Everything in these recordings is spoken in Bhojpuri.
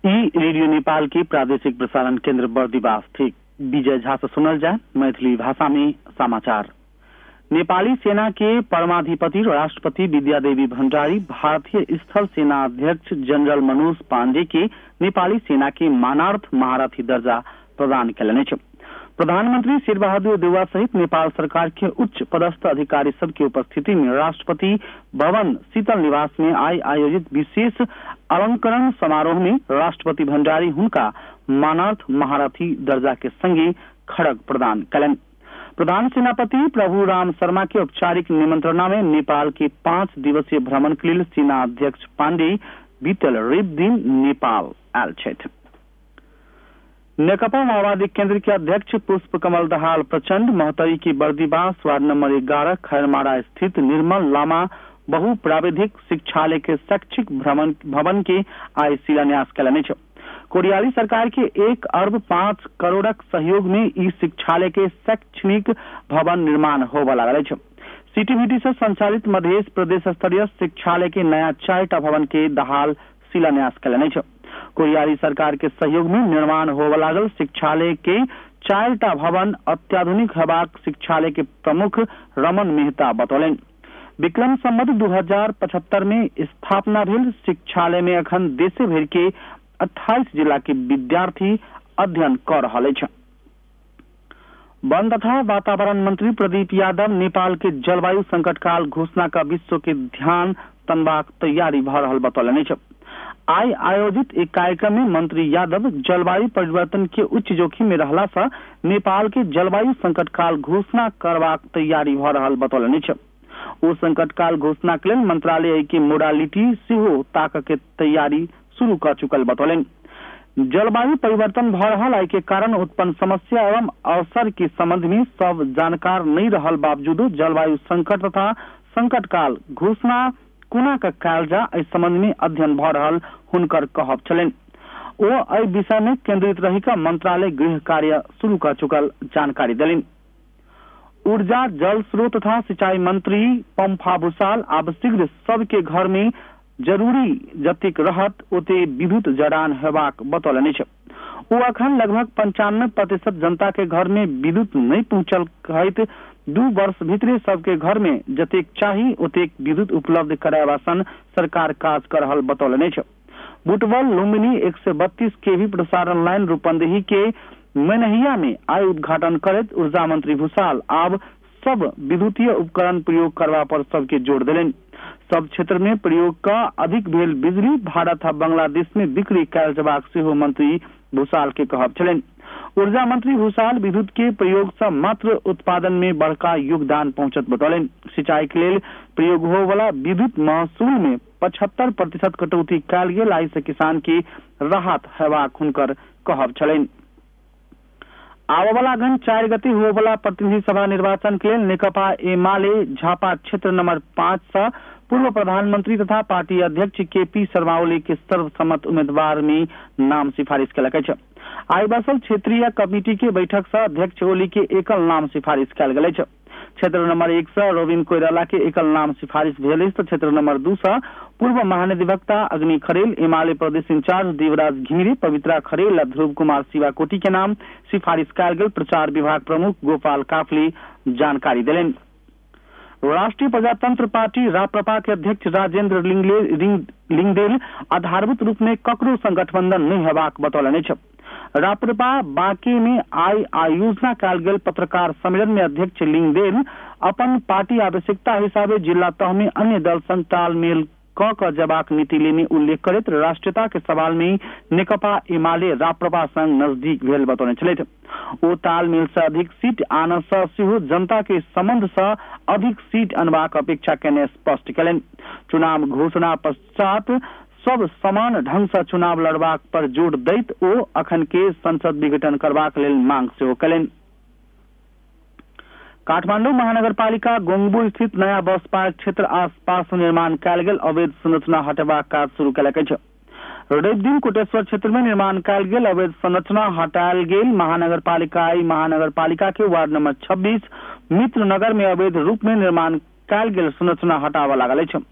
रेडियो नेपाल के प्रादेशिक प्रसारण केन्द्र बर्दिवास ठीक विजय झा से सुनल जाए मैथिली भाषा में समाचार। नेपाली सेना के परमाधिपति राष्ट्रपति विद्यादेवी भण्डारी भारतीय स्थल सेना अध्यक्ष जनरल मनोज पाण्डे के नेपाली सेना के मानार्थ महारथी दर्जा प्रदान कयलनि अछि। प्रधानमंत्री शेरबहादुर देउवा सहित नेपाल सरकार के उच्च पदस्थ अधिकारी सबके उपस्थिति में राष्ट्रपति भवन शीतल निवास में आयोजित विशेष अलंकरण समारोह में राष्ट्रपति भण्डारी हुनका मानार्थ महारथी दर्जा के संगे खड़ग प्रदान कयलनि। प्रधान सेनापति प्रभु राम शर्मा के औपचारिक निमंत्रणा में नेपाल के 5 दिवसीय भ्रमण के लिए सेना अध्यक्ष पाण्डे बीतल रवि दिन नेपाल आयल छथि। नेकपा माओवादी केंद्र के अध्यक्ष पुष्प कमल दाहाल प्रचंड महोत्तरी की बर्दिवास वार्ड नंबर 11 खैरमारा स्थित निर्मल लामा बहुप्राविधिक शिक्षालय के शैक्षिक भवन के आज शिलान्यास कयलनि अछि। कोरियाली सरकार के 1 अरब 5 करोड़क सहयोग में इस शिक्षालय के शैक्षणिक भवन निर्माण होबय लागल अछि। सीटीबीटी से संचालित मध्य प्रदेश स्तरीय शिक्षालय के नया 4टा भवन के दाहाल शिलान्यास कयलनि अछि। कोरियाली सरकार के सहयोग में निर्माण होबय लागल शिक्षालय के 4टा भवन अत्याधुनिक हेबाक शिक्षालय के प्रमुख रमन मेहता बतौलनि। विक्रम संवत 2075 में स्थापना भेल शिक्षालय में अखन देशे भर के 28 जिला के विद्यार्थी अध्ययन कर रहल अछि। वन तथा वातावरण मंत्री प्रदीप यादव नेपाल के जलवायु संकट काल घोषणा का विश्व के ध्यान तनबाक तैयारी भ रहल बतौलनि अछि। आज आयोजित एक कार्यक्रम में मंत्री यादव जलवायु परिवर्तन के उच्च जोखिम में रहला से नेपाल के जलवायु संकट काल घोषणा करबाक तैयारी भ रहल बतौलनि अछि। ओ संकट काल घोषणा के लिए मंत्रालय के मोडालिटी सेहो ताक के तैयारी शुरू कर चुकल बतौलनि। जलवायु परिवर्तन भ रहल आई के कारण उत्पन्न समस्या एवं अवसर के संबंध में सब जानकार नहीं रहल बावजूद जलवायु संकट तथा संकट काल घोषणा कोना का कयल जा इस संबंध में अध्ययन भ रहल हुनकर कहब छलनि। ओ एहि विषय में केंद्रित रही का मंत्रालय गृह कार्य शुरू कर चुकल जानकारी देलनि। ऊर्जा जल स्रोत तथा सिंचाई मंत्री पंफा भूषाल आब शीघ्र सबके घर में जरूरी जतेक रहत ओते विद्युत जड़ान हेबाक बतौलनि अछि। ओ अखन लगभग 95% जनता के घर में विद्युत नहीं पहुंचल कहैत 2 वर्ष भीतरे सबके घर में जतेक चाही ओतेक विद्युत उपलब्ध करायबा सन सरकार काज कर रहल बतौलनि अछि। बुटवल लुम्बिनी 132 केवी प्रसारण लाइन रूपंदेही के मनहिया में आय उद्घाटन करत ऊर्जा मंत्री भूषाल आब सब विद्युतीय उपकरण प्रयोग करवा पर सबके जोर देलनि। सब क्षेत्र में प्रयोग का अधिक भेल बिजली भारत आ बांग्लादेश में बिक्री कयल जबाक सेहो मंत्री भूषाल के कहब छलनि। ऊर्जा मंत्री भूषाल विद्युत के प्रयोग से मात्र उत्पादन में बड़का योगदान पहुंचत बतौलनि। सिंचाई के लिए प्रयोग हो वाला विद्युत महसूल में 75% कटौती कयल गेल आई से किसान के राहत हेबाक हुनकर कहब छलनि। आवला घन 4 गते हो वाला प्रतिनिधि सभा निर्वाचन के लिए नेकपा एमाले झापा क्षेत्र नंबर 5 से पूर्व प्रधानमंत्री तथा पार्टी अध्यक्ष केपी शर्मा ओली के सर्वसम्मत उम्मीदवार में नाम सिफारिश कयलक अछि। आई बसल क्षेत्रीय कमिटी के बैठक से अध्यक्ष ओली के एकल नाम सिफारिश कयल गेल अछि। क्षेत्र नंबर 1 से रोबिन कोइराला के एकल नाम सिफारिश भेल अछि तो क्षेत्र नंबर 2 से पूर्व महानिदेवक्ता अग्नि खरेल, एमाले प्रदेश इंचार्ज देवराज घिमिरे, पवित्रा खरेल, ध्रुव कुमार शिवाकोटी के नाम सिफारिश कयल गेल प्रचार विभाग प्रमुख गोपाल काफले जानकारी देलनि। राष्ट्रीय प्रजातंत्र पार्टी राप्रपा के अध्यक्ष राजेंद्र लिंगदेल आधारभूत रूप में ककरो संग गठबंधन नहीं हेबाक बतौलनि अछि। राप्रपा बांके में आई आयोजना कयल गेल पत्रकार सम्मेलन में अध्यक्ष लिंगदेल अपन पार्टी आवश्यकता हिसाबे जिला तह में अन्य दल संग तालमेल क जबाक नीति लेने उल्लेख करैत राष्ट्रीयता के सवाल में नेकपा एमाले राप्रपा संग नजदीक भेल बतौने छलथि। ओ तालमेल से अधिक सीट आनय से सेहो जनता के संबंध से अधिक सीट अनबाक अपेक्षा केने स्पष्ट कयलनि। चुनाव घोषणा पश्चात सब समान ढंग से चुनाव लड़बाक पर जोर दैत ओ अखन के संसद विघटन करबाक लेल मांग सेहो कयलनि। काठमांडू महानगरपालिका गोंगबू स्थित नया बस पार्क क्षेत्र आसपास निर्माण कयल गेल अवैध संरचना हटेबाक काज शुरू कयलक अछि। रवि दिन कोटेश्वर क्षेत्र में निर्माण कयल गेल अवैध संरचना हटायल गेल। महानगरपालिका के वार्ड नंबर 26 मित्रनगर में अवैध रूप में निर्माण कयल गेल संरचना हटाबय लागल अछि।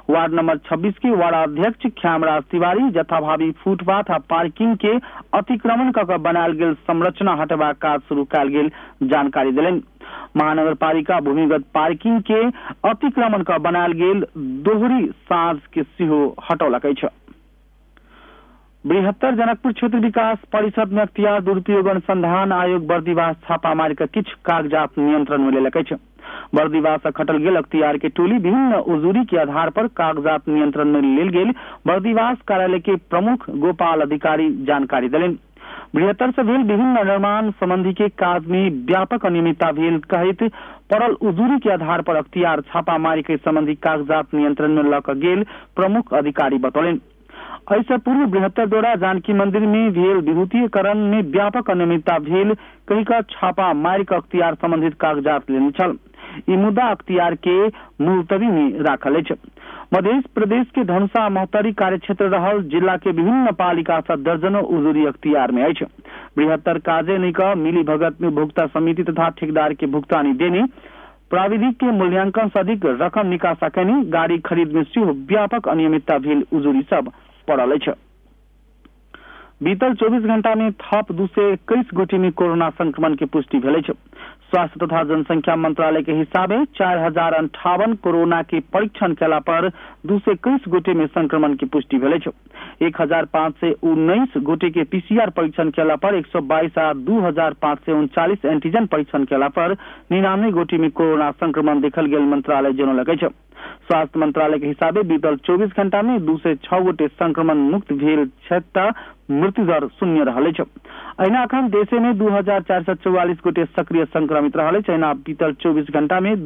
वार्ड नंबर 26 के वार्ड अध्यक्ष ख्यामराज तिवारी जथाभावी फुटपाथ आ पार्किंग के अतिक्रमण क बनायल गेल संरचना हटवा काज शुरू कयल गेल जानकारी देलनि। महानगरपालिका भूमिगत पार्किंग के अतिक्रमण क बनायल गेल दोहरी साँझ के सेहो हटौलक अछि। बृहत्तर जनकपुर क्षेत्र विकास परिषद में अख्तियार दुरुपयोग अनुसंधान आयोग बर्दीवास छापा मार के किछ कागजात नियंत्रण में लेलक अछि। बर्दीवास खटल गेल अख्तियार के टोली विभिन्न उजूरी के आधार पर कागजात नियंत्रण में लेल गेल बर्दीवास कार्यालय के प्रमुख गोपाल अधिकारी जानकारी देलनि। बृहत्तर से भेल विभिन्न निर्माण संबंधी के काज में व्यापक अनियमितता भेल कहित पड़ल उजूरी के आधार पर अख्तियार छापा मारी के संबंधी कागजात नियंत्रण में लक गेल प्रमुख अधिकारी बतौलनि। ऐसे पूर्व बृहत्तर द्वारा जानकी मंदिर में भेल विभूतिकरण में व्यापक अनियमितता भेल कही का छापा मार के अख्तियार संबंधित कागजात लेने छल। ई मुद्दा अख्तियार के मुलतवी में राखल अछि। मध्य प्रदेश के धनुषा महतरी कार्यक्षेत्र रहल जिला के विभिन्न पालिका से दर्जनों उजूरी अख्तियार में अछि। बृहत्तर काजे निक मिली भगत में उपभोक्ता समिति तथा ठेकेदार के भुगतानी देने प्राविधिक के मूल्यांकन से अधिक रकम निकासा कैनी गाड़ी खरीद में सेहो व्यापक अनियमितता भेल उजूरी सब पड़ल अछि। बीतल 24 घंटा में थप 221 गोटी में कोरोना संक्रमण की पुष्टि भेल अछि। स्वास्थ्य तथा जनसंख्या मंत्रालय के हिसाबे 4058 कोरोना के परीक्षण केला पर 221 गोटे में संक्रमण की पुष्टि भेल अछि। 1519 गोटे के पीसीआर परीक्षण केला पर 122 आ 2539 एंटीजन परीक्षण केला पर 99 गोटे में कोरोना संक्रमण देखल गेल मंत्रालय जनौलक अछि। स्वास्थ्य मंत्रालय के हिसाबे बीतल 24 घंटा में 206 गोटे संक्रमण मुक्त भेल छथि। मृत्यु दर 0 रहल अछि। अहिना अखन देशे में 2444 गोटे सक्रिय संक्रमित रहल अछि। अहिना बीतल 24 घंटा में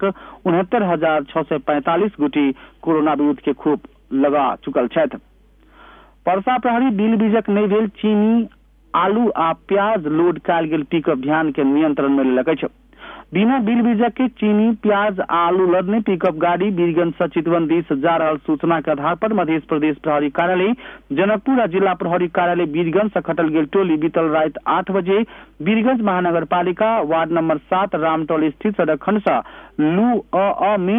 2,69,645 गोटे कोरोना विरुद्ध के खोप लगा चुकल छथि। परसा प्रहरी बिल बीजक नहीं भेल चीनी आलू आ प्याज लोड कयल गेल पिकअप भ्यान के नियंत्रण में लेलक अछि। बिना बिल बीजक के चीनी प्याज आलू लदने पिकअप गाड़ी बीरगंज से चितवन दिश जा रहल सूचना के आधार पर मध्य प्रदेश प्रहरी कार्यालय जनकपुर आ जिला प्रहरी कार्यालय बीरगंज से खटल गेल टोली बीतल रात 8 बजे बीरगंज महानगर पालिका वार्ड नंबर 7 रामटोल स्थित सड़क खंड से लू अ में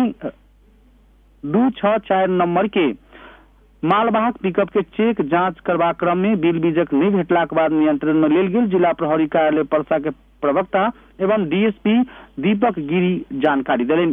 264 नंबर के मालवाहक पिकअप के चेक जांच करबा क्रम में बिल बीजक नहीं भेटला के बाद नियंत्रण में लेल गेल। जिला प्रहरी कार्यालय परसा के प्रवक्ता एवं डीएसपी दीपक गिरी जानकारी दिलेन।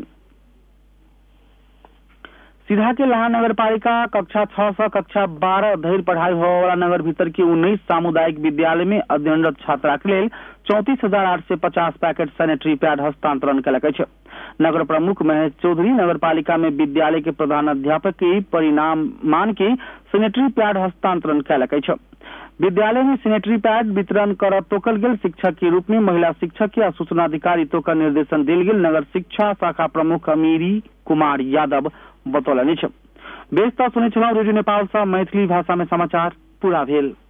सीधा के लाहा नगर पालिका कक्षा 6 से कक्षा 12 धरि पढ़ाई होने वाला नगर भीतर के 19 सामुदायिक विद्यालय में अध्ययनरत छात्रा के लेल 34,850 पैकेट सैनिटरी पैड हस्तांतरण कयलक अछि। नगर प्रमुख महेश चौधरी नगर पालिका में विद्यालय के प्रधान अध्यापक के परिणाम मान के सैनिटरी पैड हस्तांतरण कयलक अछि। विद्यालय में सैनिटरी पैड वितरण कर तोकल गेल शिक्षक के रूप में महिला शिक्षक के सूचना अधिकारी तोकर निर्देशन देल गेल नगर शिक्षा शाखा प्रमुख अमीरी कुमार यादव बतौलनि अछि। बेस्ता सुनै छलहुँ रेडियो नेपाल से मैथिली भाषा में समाचार पूरा भेल।